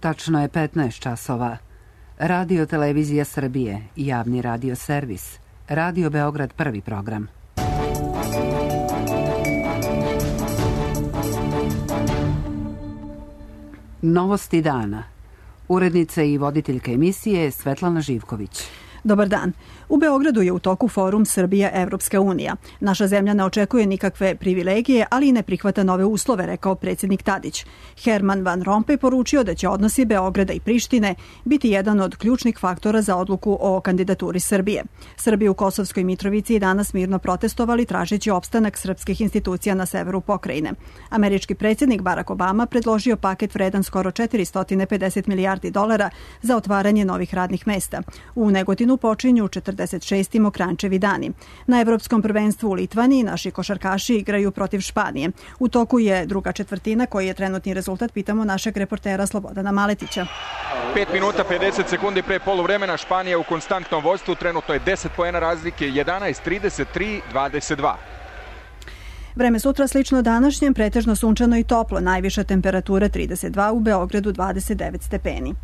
Tačno je 15 časova. Radio Televizija Srbije i javni radio servis. Radio Beograd prvi program. Novosti dana. Urednica i voditeljka emisije Svetlana Živković. Dobar dan. U Beogradu je u toku forum Srbija-Evropska unija. Naša zemlja ne očekuje nikakve privilegije, ali i ne prihvata nove uslove, rekao predsjednik Tadić. Herman Van Rompuy poručio da će odnosi Beograda i Prištine biti jedan od ključnih faktora za odluku o kandidaturi Srbije. Srbi u Kosovskoj Mitrovici i danas mirno protestovali tražeći opstanak srpskih institucija na severu pokrajine. Američki predsjednik Barack Obama predložio paket vredan skoro $450 milijardi za otvaranje novih radnih mesta. U Negotinu počinju 46. Mokrančevi dani. Na Evropskom prvenstvu u Litvaniji naši košarkaši igraju protiv Španije. U toku je druga četvrtina, koji je trenutni rezultat, pitamo našeg reportera Slobodana Maletića. 5 minuta 50 sekundi pre poluvremena, Španija u konstantnom vodstvu, trenutno je 10 poena razlike, 11:33-22. Vreme sutra slično današnjem, pretežno sunčano i toplo, najviša temperatura 32, u Beogradu 29 stepeni.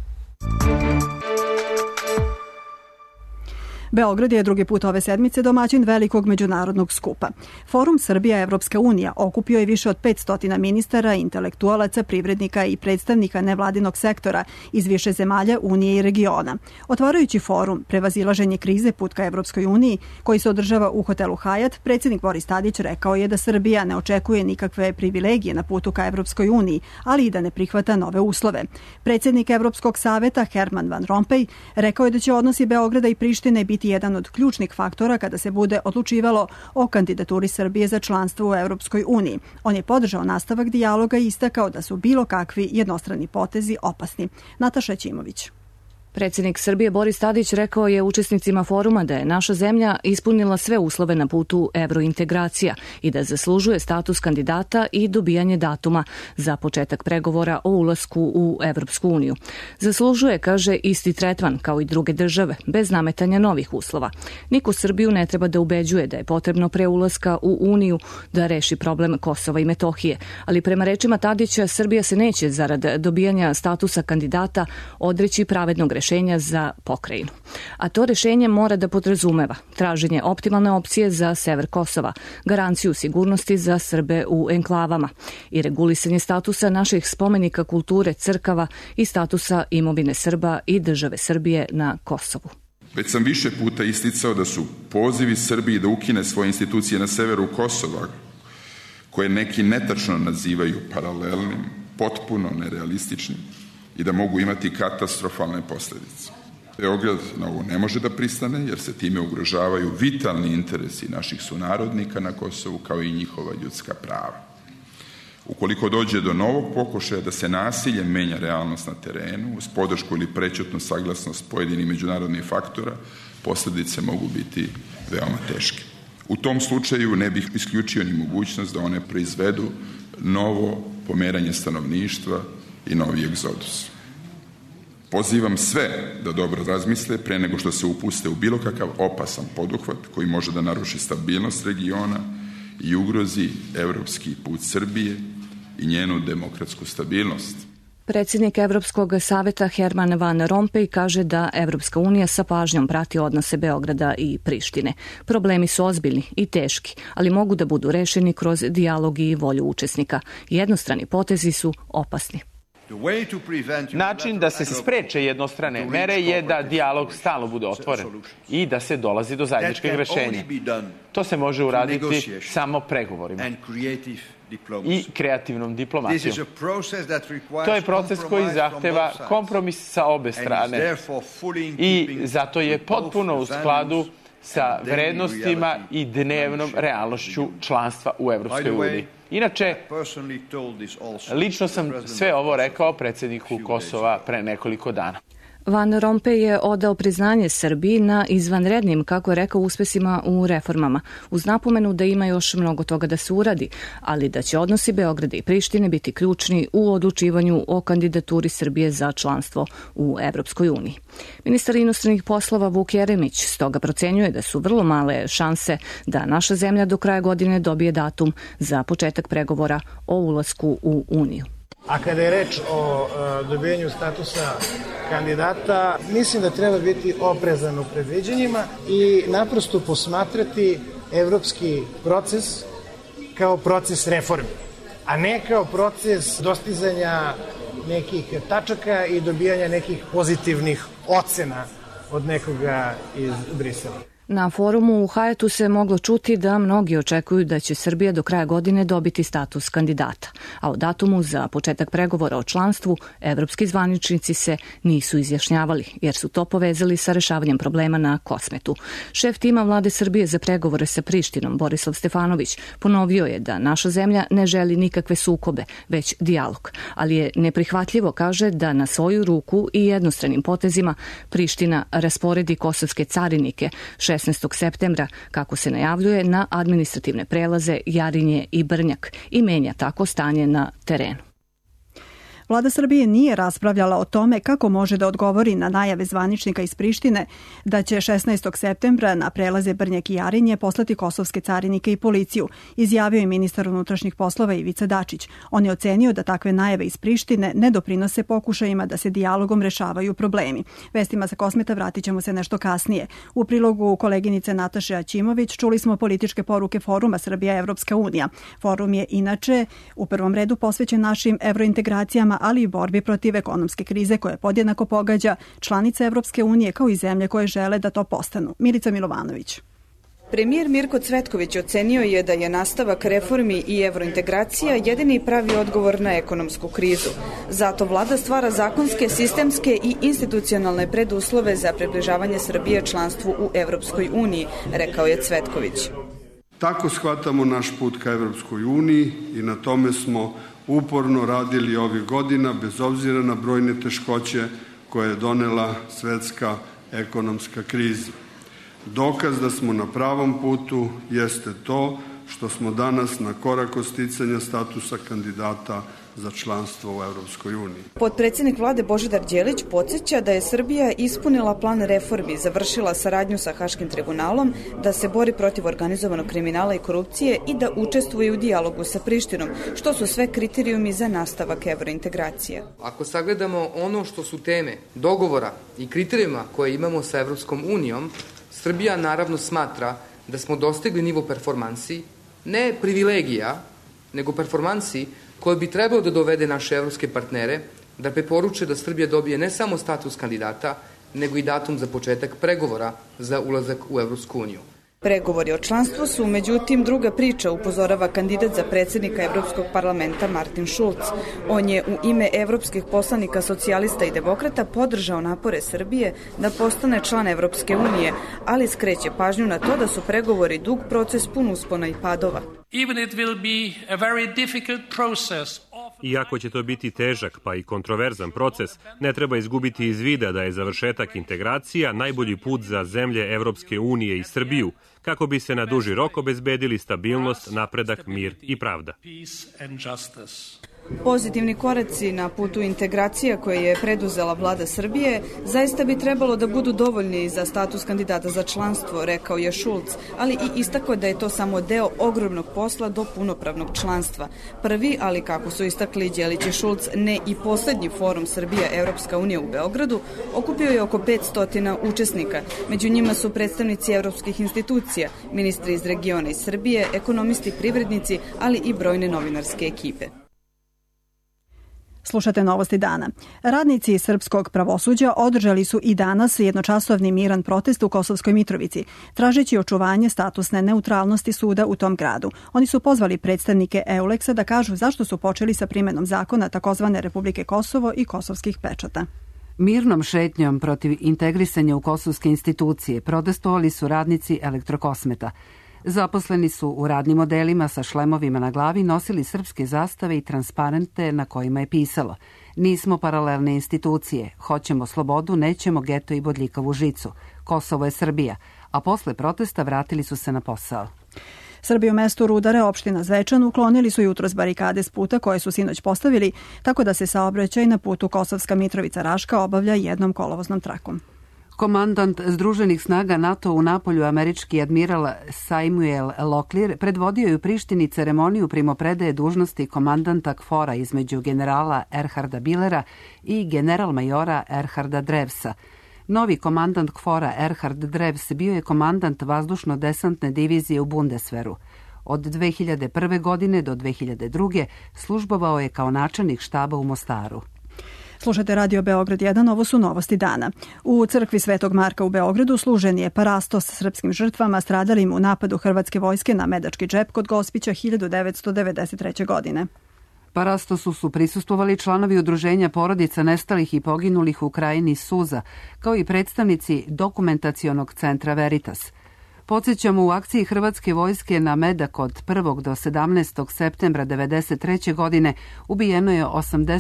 Beograd je drugi put ove sedmice domaćin velikog međunarodnog skupa. Forum Srbija-Evropska unija okupio je više od 500 ministara, intelektualaca, privrednika i predstavnika nevladinog sektora iz više zemalja Unije i regiona. Otvarajući forum Prevazilaženje krize put ka Evropskoj uniji, koji se održava u hotelu Hajat, predsjednik Boris Tadić rekao je da Srbija ne očekuje nikakve privilegije na putu ka Evropskoj uniji, ali i da ne prihvata nove uslove. Predsjednik Evropskog saveta Herman Van Rompuy rekao je da će odnosi Beograda i Prištine biti jedan od ključnih faktora kada se bude odlučivalo o kandidaturi Srbije za članstvo u Evropskoj uniji. On je podržao nastavak dijaloga i istakao da su bilo kakvi jednostrani potezi opasni. Nataša Ćimović. Predsjednik Srbije Boris Tadić rekao je učesnicima foruma da je naša zemlja ispunila sve uslove na putu evrointegracija i da zaslužuje status kandidata i dobijanje datuma za početak pregovora o ulasku u Evropsku uniju. Zaslužuje, kaže, isti tretman kao i druge države, bez nametanja novih uslova. Niko Srbiju ne treba da ubeđuje da je potrebno pre ulaska u Uniju da reši problem Kosova i Metohije, ali prema rečima Tadića Srbija se neće zarad dobijanja statusa kandidata odreći pravednog rešenja za pokrajinu. A to rešenje mora da podrazumeva traženje optimalne opcije za sever Kosova, garanciju sigurnosti za Srbe u enklavama i regulisanje statusa naših spomenika kulture, crkava i statusa imovine Srba i države Srbije na Kosovu. Već sam više puta isticao da su pozivi Srbiji da ukine svoje institucije na severu Kosova, koje neki netačno nazivaju paralelnim, potpuno nerealističnim, i da mogu imati katastrofalne posljedice. Beograd na ovo ne može da pristane, jer se time ugrožavaju vitalni interesi naših sunarodnika na Kosovu, kao i njihova ljudska prava. Ukoliko dođe do novog pokušaja da se nasiljem menja realnost na terenu, uz podršku ili prečutnu saglasnost pojedinih međunarodnih faktora, posljedice mogu biti veoma teške. U tom slučaju ne bih isključio ni mogućnost da one proizvedu novo pomeranje stanovništva i novi egzodus. Pozivam sve da dobro razmisle pre nego što se upuste u bilo kakav opasan poduhvat koji može da naruši stabilnost regiona i ugrozi evropski put Srbije i njenu demokratsku stabilnost. Predsjednik Evropskog saveta Herman Van Rompuy kaže da Evropska unija sa pažnjom prati odnose Beograda i Prištine. Problemi su ozbiljni i teški, ali mogu da budu rešeni kroz dijalog i volju učesnika. Jednostrani potezi su opasni. Način da se spreče jednostrane mere je da dijalog stalno bude otvoren i da se dolazi do zajedničkih rešenja. To se može uraditi samo pregovorima i kreativnom diplomatijom. To je proces koji zahteva kompromis sa obe strane i zato je potpuno u skladu sa vrednostima i dnevnom realnošću članstva u Evropskoj uniji. Inače, lično sam sve ovo rekao predsjedniku Kosova pre nekoliko dana. Van Rompuy je odao priznanje Srbiji na izvanrednim, kako je rekao, uspesima u reformama, uz napomenu da ima još mnogo toga da se uradi, ali da će odnosi Beograda i Prištine biti ključni u odlučivanju o kandidaturi Srbije za članstvo u Evropskoj uniji. Ministar inostranih poslova Vuk Jeremić stoga procenjuje da su vrlo male šanse da naša zemlja do kraja godine dobije datum za početak pregovora o ulasku u Uniju. A kada je reč o dobijanju statusa kandidata, mislim da treba biti oprezan u predviđanjima i naprosto posmatrati evropski proces kao proces reformi, a ne kao proces dostizanja nekih tačaka i dobijanja nekih pozitivnih ocena od nekoga iz Brisela. Na forumu u Hajetu se moglo čuti da mnogi očekuju da će Srbija do kraja godine dobiti status kandidata, a o datumu za početak pregovora o članstvu evropski zvaničnici se nisu izjašnjavali, jer su to povezali sa rešavanjem problema na Kosmetu. Šef tima vlade Srbije za pregovore sa Prištinom, Borislav Stefanović, ponovio je da naša zemlja ne želi nikakve sukobe, već dijalog, ali je neprihvatljivo, kaže, da na svoju ruku i jednostranim potezima Priština rasporedi kosovske carinike 16. septembra, kako se najavljuje, na administrativne prelaze Jarinje i Brnjak i menja tako stanje na terenu. Vlada Srbije nije raspravljala o tome kako može da odgovori na najave zvaničnika iz Prištine da će 16. septembra na prelaze Brnjak i Jarinje poslati kosovske carinike i policiju, izjavio je ministar unutrašnjih poslova Ivica Dačić. On je ocenio da takve najave iz Prištine ne doprinose pokušajima da se dijalogom rešavaju problemi. Vestima sa Kosmeta vratit ćemo se nešto kasnije. U prilogu koleginice Nataše Aćimović čuli smo političke poruke Foruma Srbija-Evropska unija. Forum je inače u prvom redu posvećen našim evrointegracijama, ali i borbi protiv ekonomske krize koja podjednako pogađa članice Evropske unije kao i zemlje koje žele da to postanu. Milica Milovanović. Premijer Mirko Cvetković ocenio je da je nastavak reformi i evrointegracija jedini pravi odgovor na ekonomsku krizu. Zato vlada stvara zakonske, sistemske i institucionalne preduslove za približavanje Srbije članstvu u Evropskoj uniji, rekao je Cvetković. Tako shvatamo naš put ka Evropskoj uniji i na tome smo uporno radili ovih godina, bez obzira na brojne teškoće koje je donela svetska ekonomska kriza. Dokaz da smo na pravom putu jeste to što smo danas na korak od sticanja statusa kandidata za članstvo u Evropskoj uniji. Potpredsjednik vlade Božidar Đelić podsjeća da je Srbija ispunila plan reformi, završila saradnju sa Haškim tribunalom, da se bori protiv organizovanog kriminala i korupcije i da učestvuje u dijalogu sa Prištinom, što su sve kriterijumi za nastavak evrointegracije. Ako sagledamo ono što su teme dogovora i kriterijuma koje imamo sa Evropskom unijom, Srbija naravno smatra da smo dostigli nivo performansi, ne privilegija, nego performansi koje bi trebalo da dovede naše evropske partnere da preporuče da Srbija dobije ne samo status kandidata, nego i datum za početak pregovora za ulazak u Evropsku uniju. Pregovori o članstvu su, međutim, druga priča, upozorava kandidat za predsjednika Evropskog parlamenta Martin Schulz. On je u ime evropskih poslanika socijalista i demokrata podržao napore Srbije da postane član Evropske unije, ali skreće pažnju na to da su pregovori dug proces pun uspona i padova. Iako će to biti težak pa i kontroverzan proces, ne treba izgubiti iz vida da je završetak integracija najbolji put za zemlje Evropske unije i Srbiju, kako bi se na duži rok obezbedili stabilnost, napredak, mir i pravda. Pozitivni koraci na putu integracija koje je preduzela vlada Srbije zaista bi trebalo da budu dovoljni za status kandidata za članstvo, rekao je Schulz, ali i istakao da je to samo deo ogromnog posla do punopravnog članstva. Prvi, ali kako su istakli Đelić i Schulz, ne i poslednji forum Srbija-Evropska unija u Beogradu, okupio je oko 500 učesnika. Među njima su predstavnici evropskih institucija, ministri iz regiona iz Srbije, ekonomisti, privrednici, ali i brojne novinarske ekipe. Slušate Novosti dana. Radnici srpskog pravosuđa održali su i danas jednočasovni miran protest u Kosovskoj Mitrovici, tražeći očuvanje statusne neutralnosti suda u tom gradu. Oni su pozvali predstavnike EULEX-a da kažu zašto su počeli sa primenom zakona takozvane Republike Kosovo i kosovskih pečata. Mirnom šetnjom protiv integrisanja u kosovske institucije protestovali su radnici Elektrokosmeta. Zaposleni su u radnim odelima sa šlemovima na glavi, nosili srpske zastave i transparente na kojima je pisalo: nismo paralelne institucije, hoćemo slobodu, nećemo geto i bodljikavu žicu. Kosovo je Srbija, a posle protesta vratili su se na posao. Srbi u mestu Rudare, opština Zvečan, uklonili su jutros barikade s puta koje su sinoć postavili, tako da se saobraćaj na putu Kosovska Mitrovica-Raška obavlja jednom kolovoznom trakom. Komandant Združenih snaga NATO u Napolju, američki admiral Samuel Locklear, predvodio je u Prištini ceremoniju primopredaje dužnosti komandanta KFOR-a između generala Erharda Billera i general-majora Erharda Drevsa. Novi komandant KFOR-a Erhard Drevs bio je komandant vazdušno-desantne divizije u Bundeswehru. Od 2001. godine do 2002. službovao je kao načelnik štaba u Mostaru. Slušate Radio Beograd 1, ovo su novosti dana. U crkvi Svetog Marka u Beogradu služen je parastos srpskim žrtvama stradalim u napadu hrvatske vojske na Medački džep kod Gospića 1993. godine. Parastosu su prisustvovali članovi udruženja porodica nestalih i poginulih u krajini Suza, kao i predstavnici dokumentacionog centra Veritas. Podsjećamo, u akciji hrvatske vojske na Medak od 1. do 17. septembra 1993. godine ubijeno je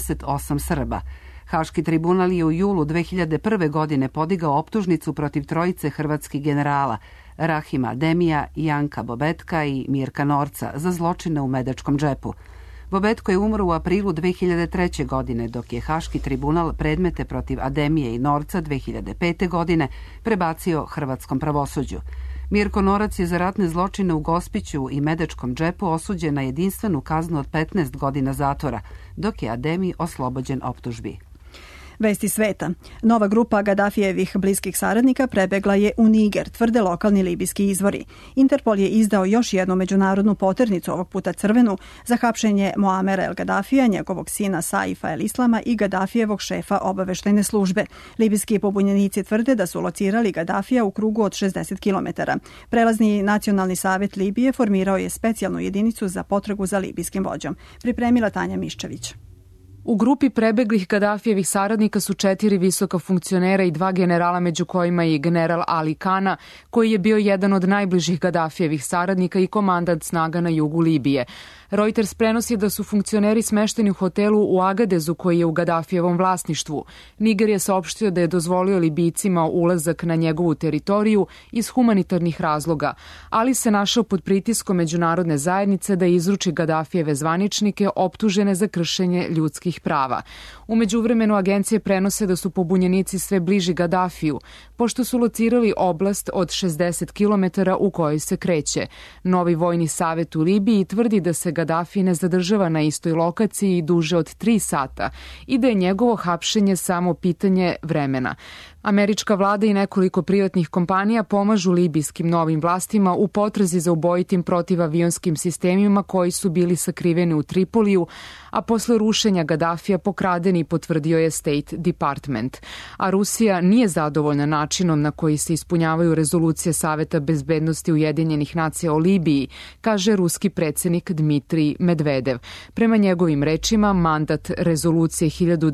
88 Srba. Haški tribunal je u julu 2001. godine podigao optužnicu protiv trojice hrvatskih generala, Rahima Demija, Janka Bobetka i Mirka Norca, za zločine u Medačkom džepu. Bobetko je umro u aprilu 2003. godine, dok je Haški tribunal predmete protiv Ademije i Norca 2005. godine prebacio hrvatskom pravosuđu. Mirko Norac je za ratne zločine u Gospiću i Medačkom džepu osuđen na jedinstvenu kaznu od 15 godina zatvora, dok je Ademi oslobođen optužbi. Vesti sveta. Nova grupa Gadafijevih bliskih saradnika prebegla je u Niger, tvrde lokalni libijski izvori. Interpol je izdao još jednu međunarodnu poternicu, ovog puta crvenu, za hapšenje Moamera El Gadafija, njegovog sina Saifa El Islama i Gadafijevog šefa obaveštajne službe. Libijski pobunjenici tvrde da su locirali Gadafija u krugu od 60 km. Prelazni nacionalni savjet Libije formirao je specijalnu jedinicu za potragu za libijskim vođom. Pripremila Tanja Miščević. U grupi prebeglih Gadafijevih saradnika su 4 visoka funkcionera i 2 generala, među kojima i general Ali Kana, koji je bio jedan od najbližih Gadafijevih saradnika i komandant snaga na jugu Libije. Reuters prenosi da su funkcioneri smešteni u hotelu u Agadezu, koji je u Gadafijevom vlasništvu. Niger je saopštio da je dozvolio Libijcima ulazak na njegovu teritoriju iz humanitarnih razloga, ali se našao pod pritiskom međunarodne zajednice da izruči Gadafijeve zvaničnike optužene za kršenje ljudskih prava. U međuvremenu agencije prenose da su pobunjenici sve bliži Gadafiju, pošto su locirali oblast od 60 km u kojoj se kreće. Novi vojni savet u Libiji tvrdi da se Gadafi ne zadržava na istoj lokaciji duže od 3 sata i da je njegovo hapšenje samo pitanje vremena. Američka vlada i nekoliko privatnih kompanija pomažu libijskim novim vlastima u potrazi za ubojitim protivavionskim sistemima koji su bili sakriveni u Tripoliju, a posle rušenja Gadafija pokradeni, potvrdio je State Department. A Rusija nije zadovoljna načinom na koji se ispunjavaju rezolucije Saveta bezbednosti Ujedinjenih nacija o Libiji, kaže ruski predsjednik Dmitrij Medvedev. Prema njegovim rečima, mandat rezolucije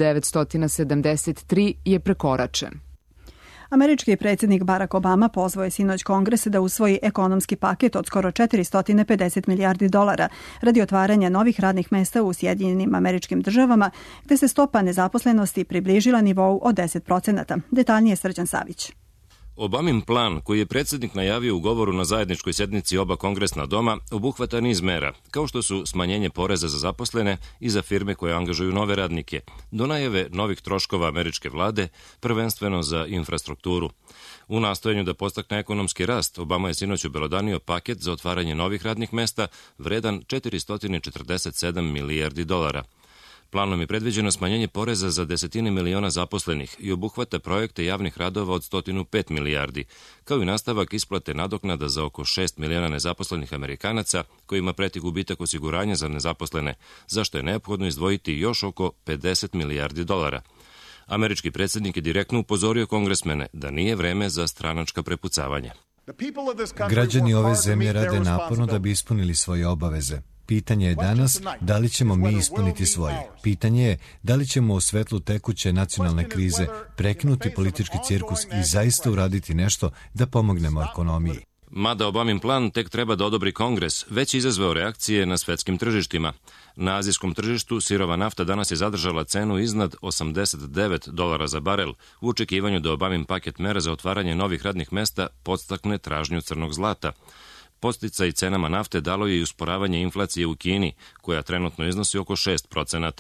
1973 je prekoračen. Američki predsjednik Barack Obama pozvao je sinoć Kongres da usvoji ekonomski paket od skoro $450 milijardi radi otvaranja novih radnih mesta u Sjedinjenim Američkim Državama, gde se stopa nezaposlenosti približila nivou od 10%. Detaljnije Srđan Savić. Obamin plan, koji je predsjednik najavio u govoru na zajedničkoj sjednici oba kongresna doma, obuhvata niz mera, kao što su smanjenje poreza za zaposlene i za firme koje angažuju nove radnike, do najave novih troškova američke vlade, prvenstveno za infrastrukturu. U nastojanju da podstakne ekonomski rast, Obama je sinoć obelodanio paket za otvaranje novih radnih mesta vredan $447 milijardi. Planom je predviđeno smanjenje poreza za desetine miliona zaposlenih i obuhvata projekte javnih radova od 105 milijardi, kao i nastavak isplate nadoknada za oko 6 miliona nezaposlenih Amerikanaca kojima preti gubitak osiguranja za nezaposlene, za što je neophodno izdvojiti još oko $50 milijardi. Američki predsjednik je direktno upozorio kongresmene da nije vreme za stranačka prepucavanja. Građani ove zemlje rade naporno da bi ispunili svoje obaveze. Pitanje je danas da li ćemo mi ispuniti svoje. Pitanje je da li ćemo u svetlu tekuće nacionalne krize prekinuti politički cirkus i zaista uraditi nešto da pomognemo ekonomiji. Mada Obamin plan tek treba da odobri Kongres, već izazvao reakcije na svetskim tržištima. Na azijskom tržištu sirova nafta danas je zadržala cenu iznad $89 za barel u očekivanju da Obamin paket mera za otvaranje novih radnih mesta podstakne tražnju crnog zlata. Podsticaj cenama nafte dalo je i usporavanje inflacije u Kini, koja trenutno iznosi oko 6%.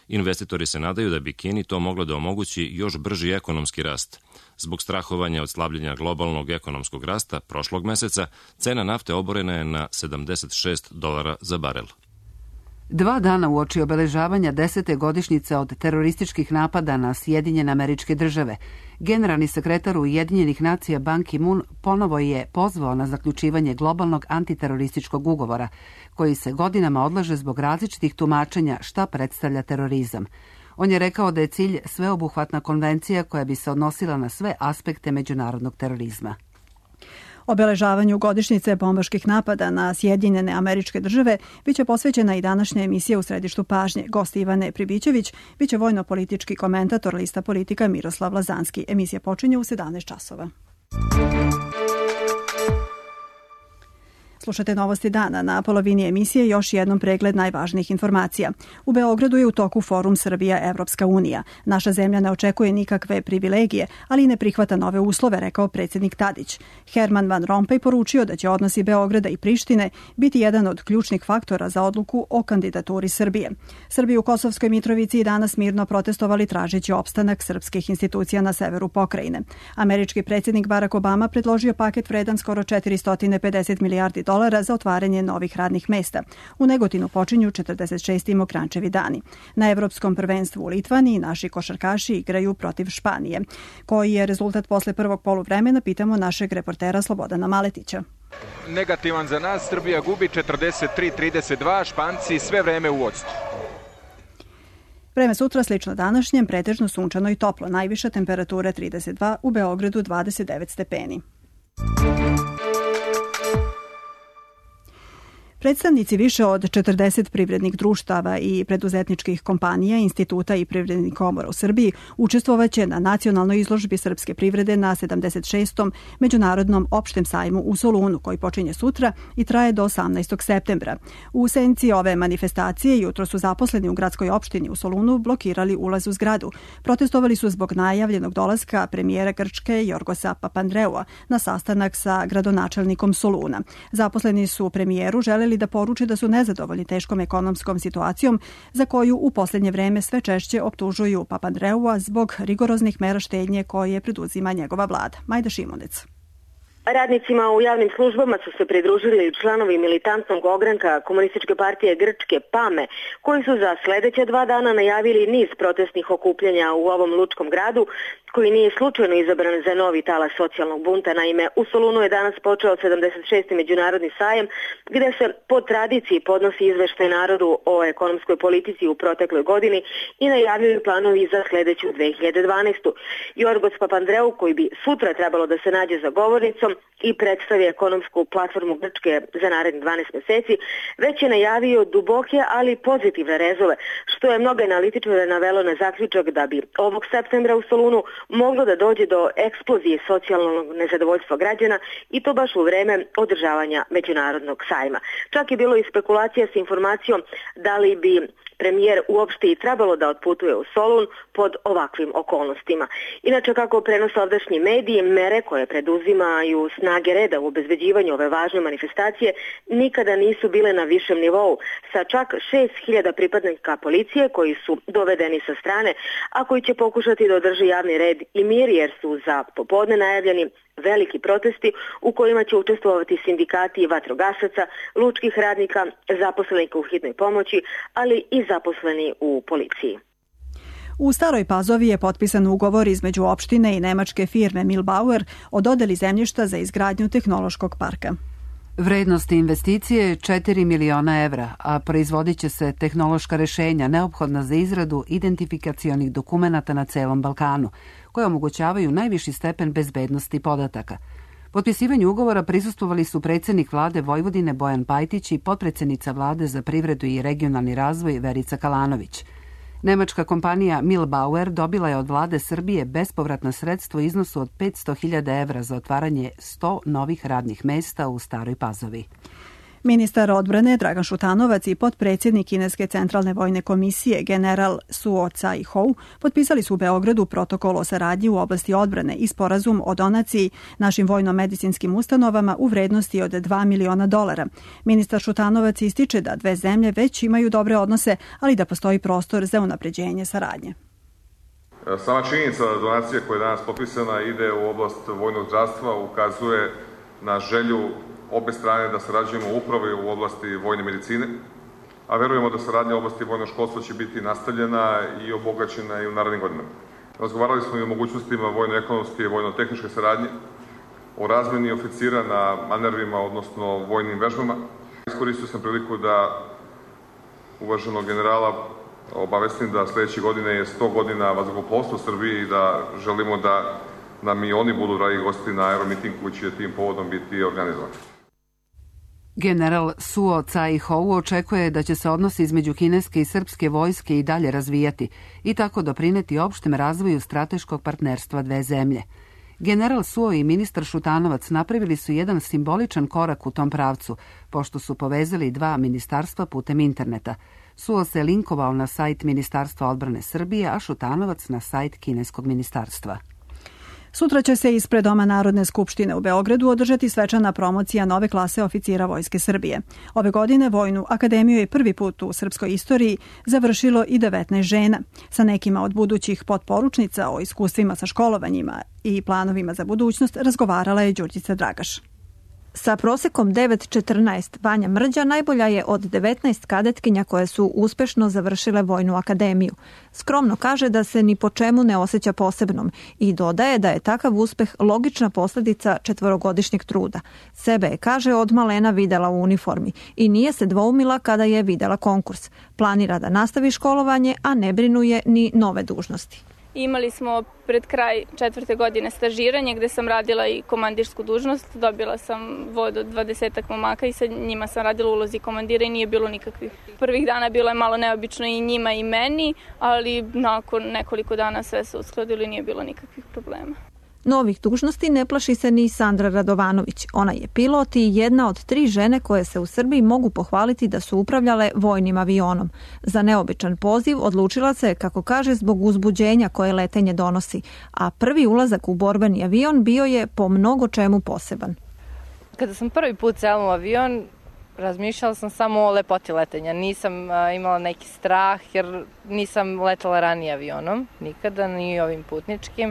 Investitori se nadaju da bi Kini to moglo da omogući još brži ekonomski rast. Zbog strahovanja od slabljenja globalnog ekonomskog rasta prošlog meseca, cena nafte oborena je na $76 za barel. 2 dana uoči obeležavanja 10. godišnjice od terorističkih napada na Sjedinjene Američke Države, generalni sekretar Ujedinjenih nacija Ban Ki-moon ponovo je pozvao na zaključivanje globalnog antiterorističkog ugovora, koji se godinama odlaže zbog različitih tumačenja šta predstavlja terorizam. On je rekao da je cilj sveobuhvatna konvencija koja bi se odnosila na sve aspekte međunarodnog terorizma. Obeležavanju godišnjice bombaških napada na Sjedinjene Američke Države biće posvećena i današnja emisija U središtu pažnje. Gost Ivane Pribićević biće vojno-politički komentator lista Politika Miroslav Lazanski. Emisija počinje u 17 časova. Slušate Novosti dana. Na polovini emisije još jednom pregled najvažnijih informacija. U Beogradu je u toku Forum Srbija-Evropska unija. Naša zemlja ne očekuje nikakve privilegije, ali i ne prihvata nove uslove, rekao predsjednik Tadić. Herman Van Rompuy poručio da će odnosi Beograda i Prištine biti jedan od ključnih faktora za odluku o kandidaturi Srbije. Srbi u Kosovskoj Mitrovici i danas mirno protestovali tražeći opstanak srpskih institucija na severu pokrajine. Američki predsjednik Barack Obama predložio paket vredan skoro $450 milijardi za otvaranje novih radnih mesta. U Negotinu počinju 46. Mokrančevi dani. Na Evropskom prvenstvu u Litvaniji naši košarkaši igraju protiv Španije. Koji je rezultat posle prvog poluvremena, pitamo našeg reportera Slobodana Maletića. Negativan za nas, Srbija gubi 43-32, Španci sve vreme u vodstvu. Vreme sutra slično današnjem, pretežno sunčano i toplo. Najviša temperatura 32, u Beogradu 29 stepeni. Predstavnici više od 40 privrednih društava i preduzetničkih kompanija, instituta i privrednih komora u Srbiji učestvovaće na nacionalnoj izložbi srpske privrede na 76. Međunarodnom opštem sajmu u Solunu, koji počinje sutra i traje do 18. septembra. U senci ove manifestacije jutro su zaposleni u gradskoj opštini u Solunu blokirali ulaz u zgradu. Protestovali su zbog najavljenog dolaska premijera Grčke Jorgosa Papandreua na sastanak sa gradonačelnikom Soluna. Zaposleni su premijeru želeli da poruče da su nezadovoljni teškom ekonomskom situacijom za koju u posljednje vreme sve češće optužuju Papandreua zbog rigoroznih mera štednje koje preduzima njegova vlada. Majda Šimunec. Radnicima u javnim službama su se pridružili članovi militantnog ogranka Komunističke partije Grčke PAME, koji su za sljedeća 2 dana najavili niz protestnih okupljanja u ovom lučkom gradu, koji nije slučajno izabran za novi talas socijalnog bunta. Naime, u Solunu je danas počeo 76. međunarodni sajem, gde se po tradiciji podnosi izveštaj narodu o ekonomskoj politici u protekloj godini i najavljuju planovi za sljedeću 2012. Jorgos Papandreou, koji bi sutra trebalo da se nađe za govornicom i predstavi ekonomsku platformu Grčke za narednih 12 mjeseci, već je najavio duboke, ali pozitivne rezove, što je mnogo analitičara navelo na zaključak da bi ovog septembra u Solunu moglo da dođe do eksplozije socijalnog nezadovoljstva građana i to baš u vreme održavanja međunarodnog sajma. Čak je bilo i spekulacija s informacijom da li bi premijer uopšte i trebalo da otputuje u Solun pod ovakvim okolnostima. Inače, kako prenose ovdašnji mediji, mere koje preduzimaju snage reda u obezbeđivanju ove važne manifestacije nikada nisu bile na višem nivou, sa čak 6.000 pripadnika policije koji su dovedeni sa strane, a koji će pokušati da održe javni red i mir, jer su za popodne najavljeni veliki protesti u kojima će učestvovati sindikati vatrogasaca, lučkih radnika, zaposlenika u hitnoj pomoći, ali i zaposleni u policiji. U Staroj Pazovi je potpisan ugovor između opštine i nemačke firme Milbauer o dodeli zemljišta za izgradnju tehnološkog parka. Vrednost investicije je 4 miliona evra, a proizvodit će se tehnološka rešenja neophodna za izradu identifikacionih dokumenata na celom Balkanu, koje omogućavaju najviši stepen bezbednosti podataka. Potpisivanju ugovora prisustvovali su predsjednik vlade Vojvodine Bojan Pajtić i potpredsjednica vlade za privredu i regionalni razvoj Verica Kalanović. Nemačka kompanija Milbauer dobila je od vlade Srbije bespovratno sredstvo u iznosu od 500.000 evra za otvaranje 100 novih radnih mesta u Staroj Pazovi. Ministar odbrane Dragan Šutanovac i potpredsjednik Kineske centralne vojne komisije general Suo Cai-hou potpisali su u Beogradu protokol o saradnji u oblasti odbrane i sporazum o donaciji našim vojno-medicinskim ustanovama u vrednosti od $2 miliona. Ministar Šutanovac ističe da dve zemlje već imaju dobre odnose, ali da postoji prostor za unapređenje saradnje. Sama činjenica donacije koja je danas potpisana ide u oblast vojnog zdravstva ukazuje na želju obe strane da sarađujemo upravo u oblasti vojne medicine, a verujemo da saradnja u oblasti vojnog školstva će biti nastavljena i obogaćena i u narednim godinama. Razgovarali smo i o mogućnostima vojno-ekonomske i vojno-tehničke saradnje, o razmeni oficira na manervima, odnosno vojnim vežbama. Iskoristio sam priliku da uvaženog generala obavestim da sledeće godine je 100 godina vazduhoplovstva u Srbiji i da želimo da nam i oni budu dragi gosti na aeromitingu koji će tim povodom biti organizovan. General Suo Cai-hou očekuje da će se odnosi između kineske i srpske vojske i dalje razvijati i tako doprineti opštem razvoju strateškog partnerstva dve zemlje. General Suo i ministar Šutanovac napravili su jedan simboličan korak u tom pravcu, pošto su povezali dva ministarstva putem interneta. Suo se linkovao na sajt Ministarstva odbrane Srbije, a Šutanovac na sajt kineskog ministarstva. Sutra će se ispred Doma Narodne skupštine u Beogradu održati svečana promocija nove klase oficira Vojske Srbije. Ove godine Vojnu akademiju je prvi put u srpskoj istoriji završilo i 19 žena. Sa nekima od budućih potporučnica o iskustvima sa školovanjima i planovima za budućnost razgovarala je Đurđica Dragaš. Sa prosekom 9,14 Vanja Mrđa najbolja je od 19 kadetkinja koje su uspešno završile Vojnu akademiju. Skromno kaže da se ni po čemu ne osjeća posebnom i dodaje da je takav uspeh logična posljedica 4-godišnjeg truda. Sebe je, kaže, od malena videla u uniformi i nije se dvoumila kada je videla konkurs. Planira da nastavi školovanje, a ne brinuje ni nove dužnosti. Imali smo pred kraj 4. godine stažiranje gde sam radila i komandirsku dužnost. Dobila sam vod od 20 momaka i sa njima sam radila u ulozi komandira i nije bilo nikakvih. Prvih dana bilo je malo neobično i njima i meni, ali nakon nekoliko dana sve se uskladilo i nije bilo nikakvih problema. Novih dužnosti ne plaši se ni Sandra Radovanović. Ona je pilot i jedna od 3 žene koje se u Srbiji mogu pohvaliti da su upravljale vojnim avionom. Za neobičan poziv odlučila se, kako kaže, zbog uzbuđenja koje letenje donosi, a prvi ulazak u borbeni avion bio je po mnogo čemu poseban. Kada sam prvi put sela u avion, razmišljala sam samo o lepoti letenja. Nisam imala neki strah jer nisam letala ranije avionom, nikada, ni ovim putničkim.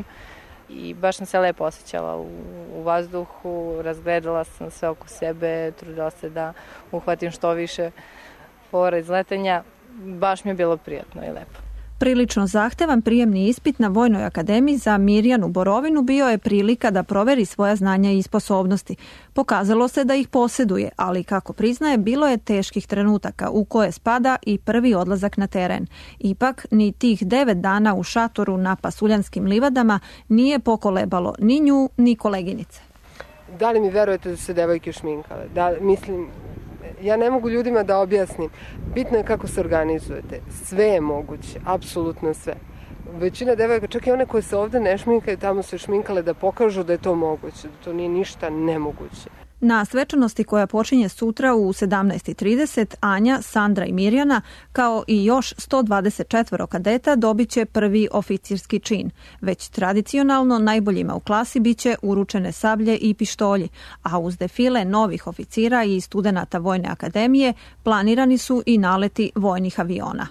I baš sam se lepo osjećala u vazduhu, razgledala sam sve oko sebe, trudila se da uhvatim što više fora iz letenja. Baš mi je bilo prijatno i lepo. Prilično zahtevan prijemni ispit na Vojnoj akademiji za Mirjanu Borovinu bio je prilika da proveri svoja znanja i sposobnosti. Pokazalo se da ih posjeduje, ali kako priznaje, bilo je teških trenutaka u koje spada i prvi odlazak na teren. Ipak, ni tih 9 dana u šatoru na Pasuljanskim livadama nije pokolebalo ni nju, ni koleginice. Da li mi verujete da se devojke šminkale? Ja ne mogu ljudima da objasnim. Bitno je kako se organizujete. Sve je moguće, apsolutno sve. Većina devojaka, čak i one koje se ovde ne šminkaju, tamo se šminkale da pokažu da je to moguće, da to nije ništa nemoguće. Na svečanosti koja počinje sutra u 17:30 Anja, Sandra i Mirjana, kao i još 124 kadeta, dobit će prvi oficirski čin. Već tradicionalno najboljima u klasi biće uručene sablje i pištolji, a uz defile novih oficira i studenata Vojne akademije planirani su i naleti vojnih aviona.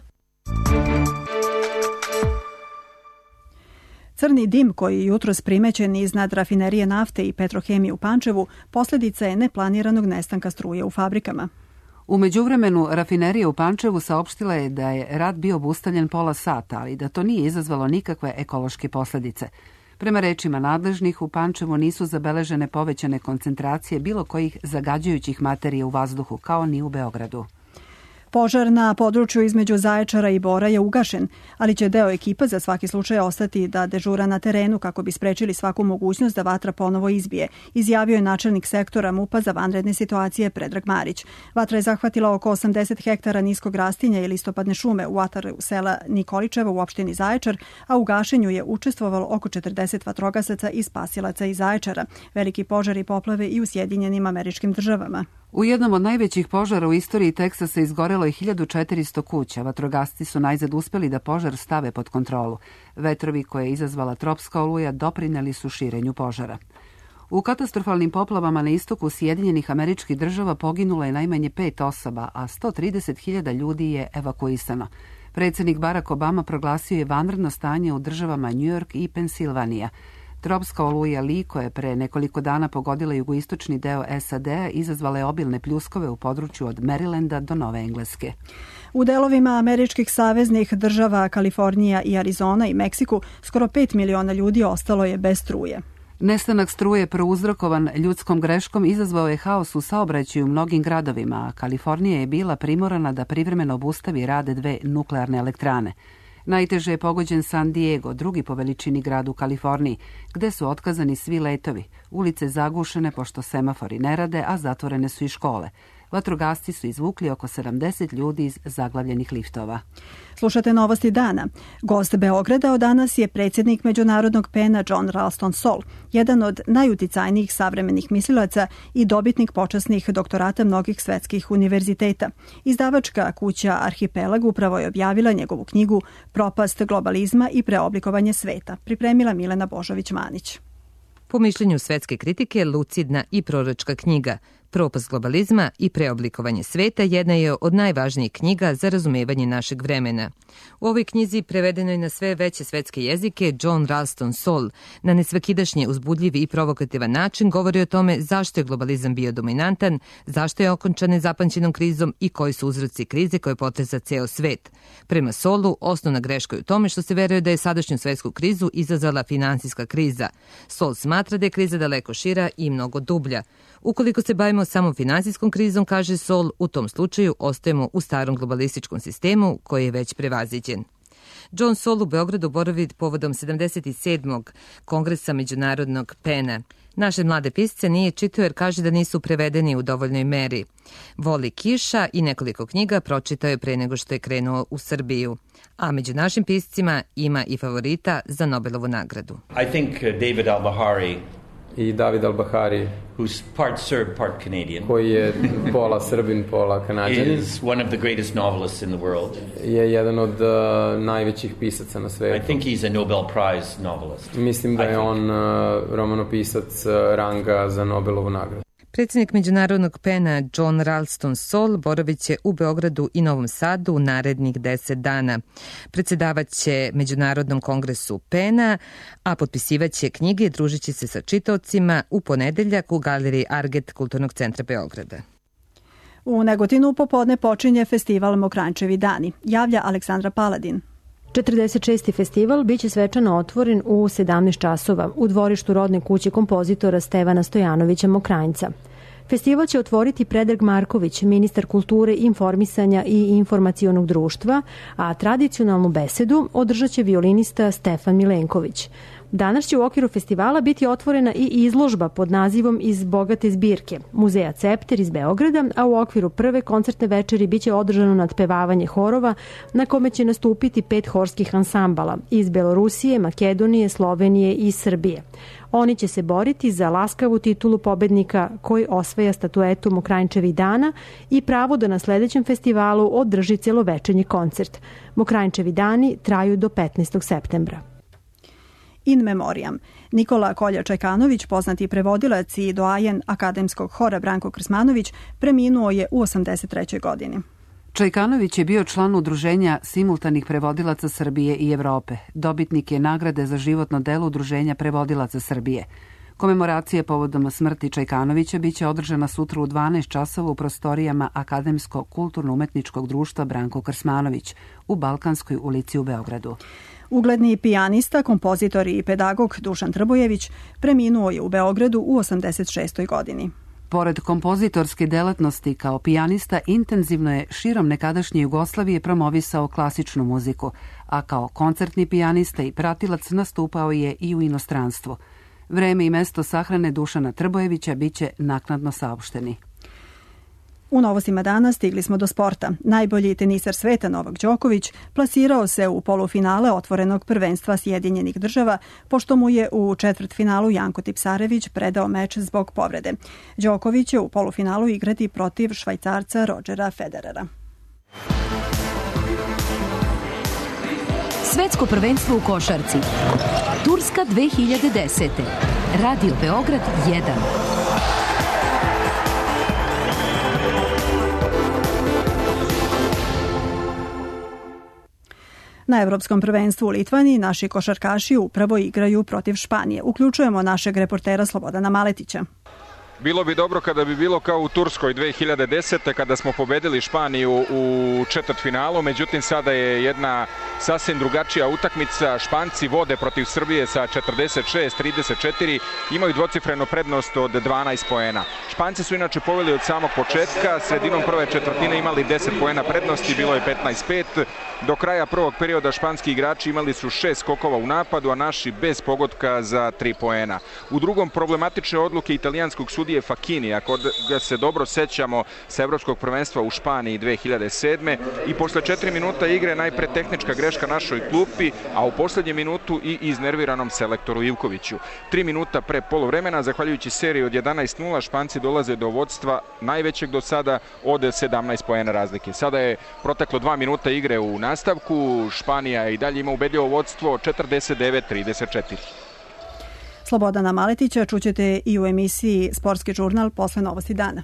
Crni dim koji je jutros primećen iznad rafinerije nafte i petrohemije u Pančevu posljedica je neplaniranog nestanka struje u fabrikama. U međuvremenu rafinerija u Pančevu saopštila je da je rad bio obustavljen pola sata, ali da to nije izazvalo nikakve ekološke posljedice. Prema rečima nadležnih, u Pančevu nisu zabeležene povećane koncentracije bilo kojih zagađujućih materija u vazduhu, kao ni u Beogradu. Požar na području između Zaječara i Bora je ugašen, ali će deo ekipa za svaki slučaj ostati da dežura na terenu kako bi sprečili svaku mogućnost da vatra ponovo izbije, izjavio je načelnik sektora MUP-a za vanredne situacije Predrag Marić. Vatra je zahvatila oko 80 hektara niskog rastinja i listopadne šume u ataru sela Nikoličevo u opštini Zaječar, a u gašenju je učestvovalo oko 40 vatrogasaca i spasilaca iz Zaječara. Veliki požari poplave i u Sjedinjenim Američkim Državama. U jednom od najvećih požara u istoriji Teksasa izgorelo je 1400 kuća. Vatrogasci su najzad uspeli da požar stave pod kontrolu. Vetrovi koje je izazvala tropska oluja doprineli su širenju požara. U katastrofalnim poplavama na istoku Sjedinjenih Američkih Država poginulo je najmanje 5 osoba, a 130.000 ljudi je evakuisano. Predsjednik Barack Obama proglasio je vanredno stanje u državama New York i Pensilvanija. Tropska oluja Lee, koja je pre nekoliko dana pogodila jugoistočni deo SAD-a, izazvala je obilne pljuskove u području od Marylanda do Nove Engleske. U delovima američkih saveznih država Kalifornija i Arizona i Meksiku skoro 5 miliona ljudi ostalo je bez struje. Nestanak struje prouzrokovan ljudskom greškom izazvao je haos u saobraćaju u mnogim gradovima, a Kalifornija je bila primorana da privremeno obustavi rad 2 nuklearne elektrane. Najteže je pogođen San Diego, drugi po veličini grad u Kaliforniji, gde su otkazani svi letovi, ulice zagušene pošto semafori ne rade, a zatvorene su i škole. Vatrogasci su izvukli oko 70 ljudi iz zaglavljenih liftova. Slušate novosti dana. Gost Beograda od danas je predsjednik Međunarodnog PEN-a John Ralston Saul, jedan od najuticajnijih savremenih mislilaca i dobitnik počasnih doktorata mnogih svetskih univerziteta. Izdavačka kuća Arhipelag upravo je objavila njegovu knjigu Propast globalizma i preoblikovanje sveta. Pripremila Milena Božović-Manić. Po mišljenju svetske kritike, lucidna i proročka knjiga Propast globalizma i preoblikovanje sveta jedna je od najvažnijih knjiga za razumevanje našeg vremena. U ovoj knjizi, prevedenoj na sve veće svetske jezike, John Ralston Saul na nesvakidašnje uzbudljiv i provokativan način govori o tome zašto je globalizam bio dominantan, zašto je okončan nezapamćenom krizom i koji su uzroci krize koje potresa ceo svet. Prema Saulu, osnovna greška je u tome što se veruje da je sadašnju svetsku krizu izazvala finansijska kriza. Saul smatra da je kriza daleko šira i mnogo dublja. Ukoliko se bavimo samo finansijskom krizom, kaže Saul, u tom slučaju ostajemo u starom globalističkom sistemu koji je već prevaziđen. John Saul u Beogradu boravi povodom 77. kongresa Međunarodnog PEN-a. Naše mlade pisce nije čitao jer kaže da nisu prevedeni u dovoljnoj meri. Voli kiša i nekoliko knjiga pročitao je pre nego što je krenuo u Srbiju. A među našim piscima ima i favorita za Nobelovu nagradu. I think David Al-Bahari i David Al-Bahari, who's part Serb, part Canadian, koji je pola Srbin, pola Kanadjanin, is one of the greatest novelists in the world. Je jedan od najvećih pisaca na svetu. I think he's a Nobel Prize novelist. Mislim da je on romanopisac ranga za Nobelovu nagradu. Predsjednik Međunarodnog PEN-a John Ralston Saul boravit će u Beogradu i Novom Sadu u narednih 10 dana. Predsjedavat će Međunarodnom kongresu PEN-a, a potpisivat će knjige i družit će se sa čitaocima u ponedeljak u galeriji Arget Kulturnog centra Beograda. U Negotinu popodne počinje festival Mokranjčevi dani. Javlja Aleksandra Paladin. 46. festival biće svečano otvoren u 17 časova u dvorištu rodne kuće kompozitora Stevana Stojanovića Mokranjca. Festival će otvoriti Predrag Marković, ministar kulture, informisanja i informacionog društva, a tradicionalnu besedu održat će violinista Stefan Milenković. Danas će u okviru festivala biti otvorena i izložba pod nazivom Iz bogate zbirke Muzeja Cepter iz Beograda, a u okviru prve koncertne večeri biće održano nadpevavanje horova na kome će nastupiti 5 horskih ansambala iz Belorusije, Makedonije, Slovenije i Srbije. Oni će se boriti za laskavu titulu pobednika koji osvaja statuetu Mokranjčevih dana i pravo da na sledećem festivalu održi celovečernji koncert. Mokranjčevi dani traju do 15. septembra. In memoriam. Nikola Kolja-Čajkanović, poznati prevodilac i doajen akademskog hora Branko Krsmanović, preminuo je u 83. godini. Čajkanović je bio član udruženja simultanih prevodilaca Srbije i Evrope. Dobitnik je nagrade za životno delo udruženja prevodilaca Srbije. Komemoracija povodom smrti Čajkanovića biće održana sutra u 12 časova u prostorijama Akademsko-kulturno-umetničkog društva Branko Krsmanović u Balkanskoj ulici u Beogradu. Ugledni pijanista, kompozitor i pedagog Dušan Trbojević preminuo je u Beogradu u 86. godini. Pored kompozitorske delatnosti kao pijanista, intenzivno je širom nekadašnje Jugoslavije promovisao klasičnu muziku, a kao koncertni pijanista i pratilac nastupao je i u inostranstvu. Vreme i mesto sahrane Dušana Trbojevića biće naknadno saopšteni. U novostima dana stigli smo do sporta. Najbolji teniser sveta Novak Đoković plasirao se u polufinale otvorenog prvenstva Sjedinjenih Država, pošto mu je u četvrtfinalu Janko Tipsarević predao meč zbog povrede. Đoković će u polufinalu igrati protiv Švajcarca Rodgera Federera. Svetsko prvenstvo u košarci. Turska 2010. Radio Beograd 1. Na Evropskom prvenstvu u Litvaniji naši košarkaši upravo igraju protiv Španije. Uključujemo našeg reportera Slobodana Maletića. Bilo bi dobro kada bi bilo kao u Turskoj 2010. kada smo pobedili Španiju u četvrtfinalu, međutim sada je jedna sasvim drugačija utakmica. Španci vode protiv Srbije sa 46-34, imaju dvocifrenu prednost od 12 poena. Španci su inače poveli od samog početka, sredinom prve četvrtine imali 10 poena prednosti, bilo je 15-5. Do kraja prvog perioda španski igrači imali su 6 skokova u napadu, a naši bez pogotka za 3 poena. U drugom problematične odluke italijanskog sudije Facchini, ako ga se dobro sećamo sa Evropskog prvenstva u Španiji 2007. I posle 4 minuta igre najpre tehnička greška našoj klupi, a u poslednjem minutu i iznerviranom selektoru Ivkoviću. 3 minuta pre poluvremena, zahvaljujući seriji od 11-0, Španci dolaze do vodstva najvećeg do sada od 17 poena razlike. Sada je proteklo 2 minuta igre u nastavku, Španija i dalje ima ubedljivo vodstvo 49-34. Slobodana Maletića čućete i u emisiji Sportski žurnal posle novosti dana.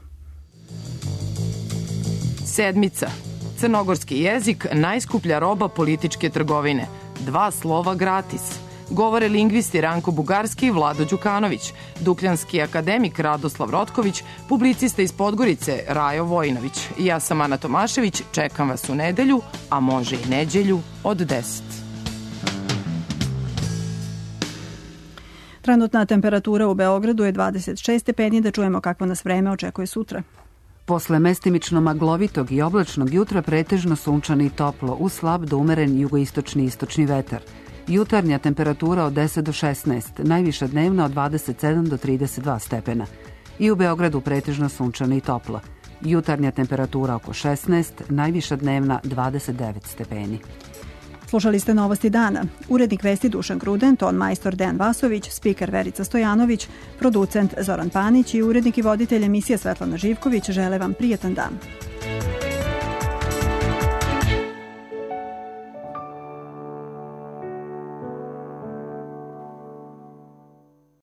Sedmica. Crnogorski jezik, najskuplja roba političke trgovine. 2 slova gratis. Govore lingvisti Ranko Bugarski i Vlado Đukanović, dukljanski akademik Radoslav Rotković, publicista iz Podgorice Rajo Vojinović. Ja sam Ana Tomašević, čekam vas u nedelju, a može i neđelju od 10. Trenutna temperatura u Beogradu je 26 stepeni, da čujemo kakvo nas vreme očekuje sutra. Posle mestimično maglovitog i oblačnog jutra pretežno sunčano i toplo, uz slab do umeren jugoistočni i istočni vetar. Jutarnja temperatura od 10 do 16, najviša dnevna od 27 do 32 stepena. I u Beogradu pretežno sunčano i toplo. Jutarnja temperatura oko 16, najviša dnevna 29 stepeni. Slušali ste novosti dana. Urednik vesti Dušan Gruden, ton majstor Dejan Vasović, spiker Verica Stojanović, producent Zoran Panić i urednik i voditelj emisije Svetlana Živković žele vam prijetan dan.